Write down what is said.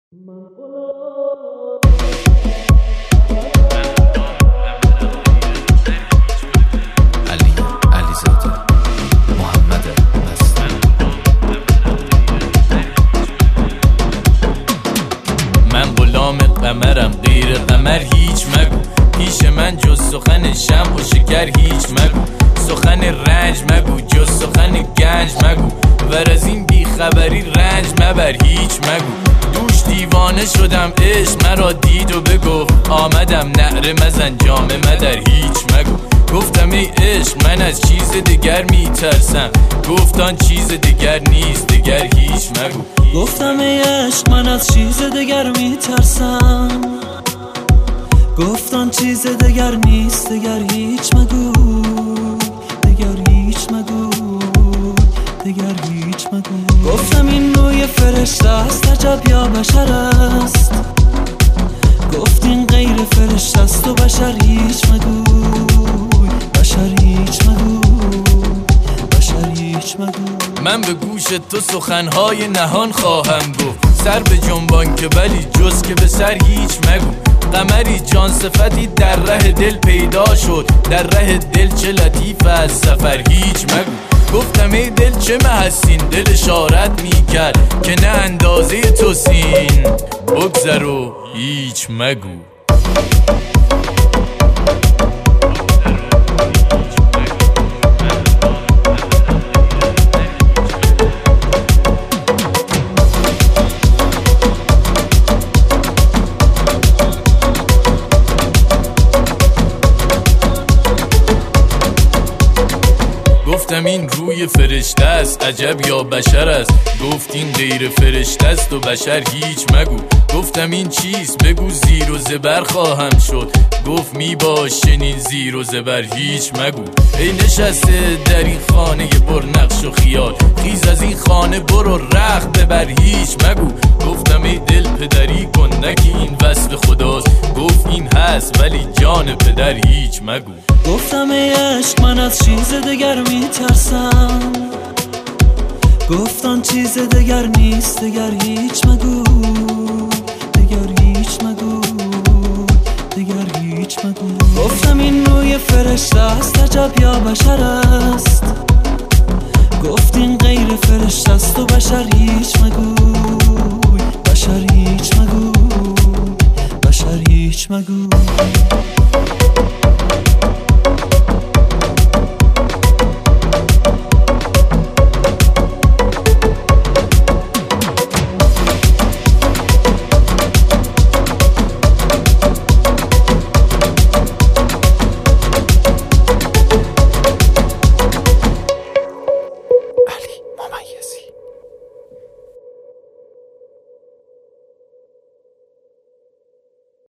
علیزاده محمد مصطفی. من غلام قمرم، غیر قمر هیچ مگو. پیش من جز سخن شمع و شکر هیچ مگو. سخن رنج مگو جز سخن گنج مگو. ور از این بیخبری رنج مبر هیچ مگو. دوش دیوانه شدم عشق مرا دید و بگفت آمدم نعره مزن جام مدر هیچ مگو. گفتم ای عشق من از چیز دیگر میترسم. گفت آن چیز دیگر نیست دیگر هیچ مگو. گفتم ای عشق من از چیز دیگر میترسم. گفت آن چیز دیگر نیست دیگر هیچ مگو. دیگر هیچ مگو. دیگر هیچ مگو. گفتم این نوع فرشته است عجب یا بشر است. گفت این غیر فرشته است و بشر هیچ مگو. بشر هیچ مگو. بشر هیچ مگو. من به گوش تو سخنهای نهان خواهم گفت. سر به جنبان که ولی جز که به سر هیچ مگو. قمری جان صفتی در ره دل پیدا شد. در ره دل چه لطیف از سفر هیچ مگو. گفتم ای دل چه محسین، دل اشارت میکرد که نه اندازه تو سین. بگذر و هیچ مگو. گفتم این روی فرشته است عجب یا بشر است. گفت این غیر فرشته است و بشر هیچ مگو. گفتم این چیست بگو زیر و زبر خواهم شد. گفت می باش چنین زیر و زبر هیچ مگو. ای نشسته در این خانه پر نقش و خیال، خیز از این خانه برو رخت ببر هیچ مگو. گفتم ای دل پدری کن نکی این وصف خداست. گفت این هست ولی جان پدر هیچ مگو. گفتم ای عشق من از چیز دیگر میترسم. گفت آن چیز دیگر نیست دیگر هیچ مگو. دیگر هیچ مگو. دیگر هیچ مگو. گفتم این نوع فرشته است عجب یا بشر است. گفت این غیر فرشته است و بشر هیچ مگو. بشر هیچ مگو. بشر هیچ مگو.